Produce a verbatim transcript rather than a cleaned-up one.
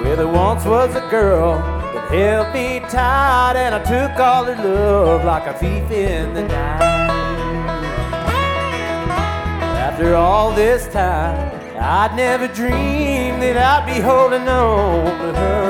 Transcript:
Well, there once was a girl that held me tight, and I took all her love like a thief in the night. After all this time, I'd never dreamed that I'd be holding on to her